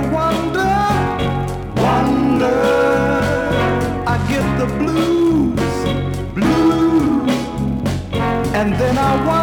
wonder, wonder. I get the blues, blues, and then I wonder.